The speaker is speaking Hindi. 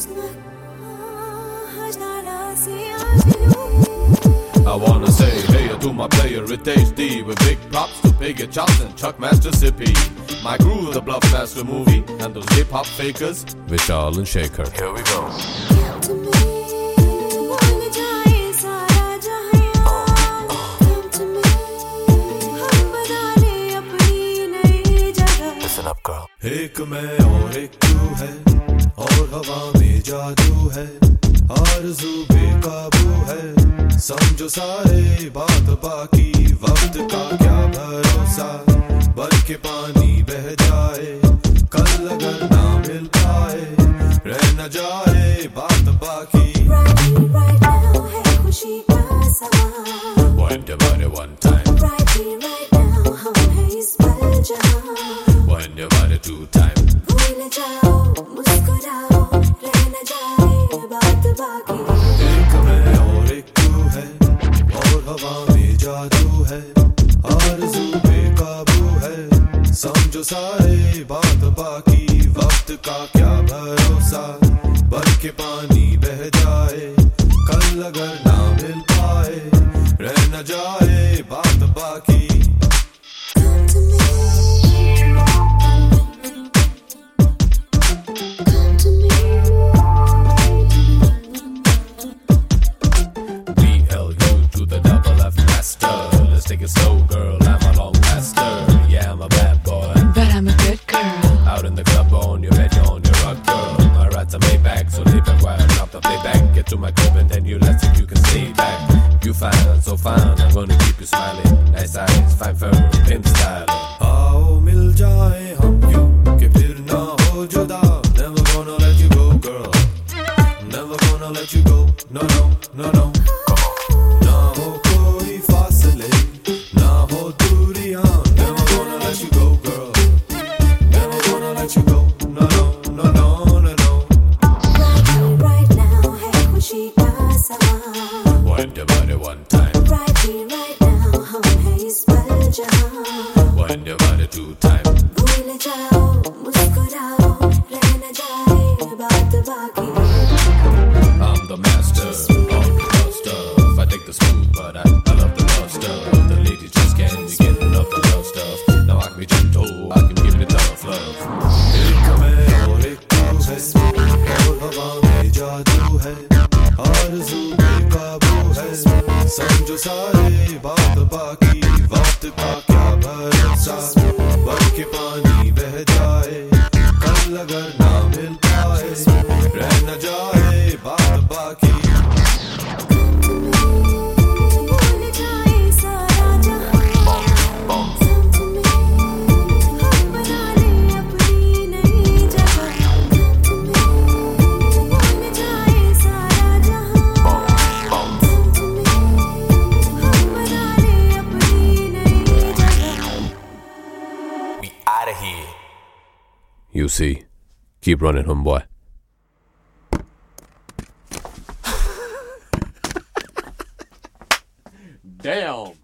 I wanna say hey to my player with HD, with big props to Piggy Chops and Chuck Master Sippy. My crew, the Bluff Master movie, and those hip hop fakers, Vishal and Shaker. Here we go. Listen up, girl. एक मैं और एक तू है, और हवा में जादू है, आरज़ू बेकाबू है, समझो सारे बात बाकी, वक्त का क्या भरोसा, बन के पानी बह जाए, कल अगर ना मिल पाए, रह न जाए बात बाकी। Right now है खुशी का समा, one divided one time, right now हम हैं इस पल जहां, one divided two time, भूल जाओ मुस्कुराओ, रह न जाए बात बाकी। एक मैं और एक तू है, और हवा में जादू है, आरज़ू बेकाबू है, समझो सारे बात बाकी, वक्त का क्या भरोसा, बन के पानी बह जाए, कल अगर ना मिल पाए, रह न जाए बात बाकी। Take it slow, girl, I'm a long master. Yeah, I'm a bad boy, but I'm a good girl. Out in the club, on your bed, on your rock, girl. My rides are made back, so lay back while I drop the playback. Get to my crib and then you let's see if you can stay back. You fine, so fine, I'm gonna keep you smiling. Nice eyes, fine fur, pimp style. आओ मिल जाए हम यूं कि फिर ना हो जुदा. Never gonna let you go, girl. Never gonna let you go. No, no, no, no. ना हो कोई फासले, ना हो दूरियां. Never gonna let you go, girl. Never gonna let you go. No, no, no, no, no, no. Right now है खुशी का समा, one divided one time, right here, right now हम हैं इस पल जहां, one divided two time, भूल जाओ मुस्कुराओ, रह न जाए बात बाकी। I'm the master of the love stuff. I take the smooth, but I love the love stuff. The ladies just can't be getting enough the love stuff. Now I can be gentle, I can give it tough love. एक मैं और एक तू है, और हवा में जादू है, आरज़ू बेकाबू है, समझो सारे बात बाकी, वक्त का क्या भरोसा, बन के पानी बह जाए, कल अगर ना मिल पाए, रह न जाए बात बाकी। You see, keep running, homeboy. Damn.